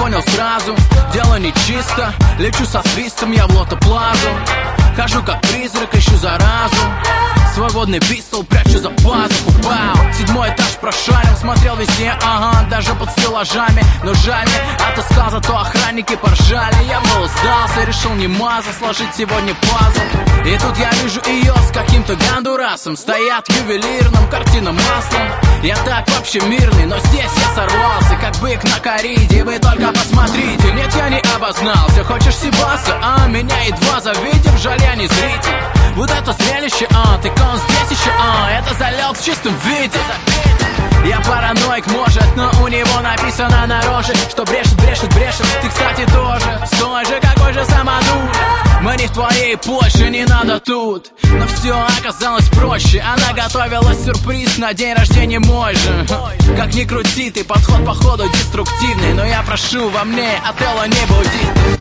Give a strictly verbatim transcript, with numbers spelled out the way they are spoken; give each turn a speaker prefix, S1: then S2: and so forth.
S1: понял сразу, дело нечисто. Лечу со свистом я в лото-плазу. Хожу как призрак, ищу заразу. Свой водный пистол прячу за пазуху. Бау. Седьмой этаж прошарил, смотрел везде, ага, даже под стеллажами. Но жаль мне, отыскал, зато охранники поржали. Я был сдался, решил не мазать, сложить сегодня пазл. И тут я вижу ее с каким-то гандурасом. Стоят в ювелирном, картина маслом. Я так вообще мирный, но здесь я сорвался, как бык на кориде. Вы только посмотрите, нет, я не обознался. Хочешь сибаса, а меня едва завидев, жаль, я не зритель. Вот это зрелище, а, ты кон здесь еще, а, это залет в чистом виде. Я параноик, может, но у него написано на роже, что брешет, брешет, брешет. Ты, кстати, тоже, стой же, какой же самодур. Мы не в твоей Польше, не надо тут. Но все оказалось проще. Она готовила сюрприз на день рождения мой же. Как ни крути, ты подход походу деструктивный. Но я прошу, во мне Отелло не будит.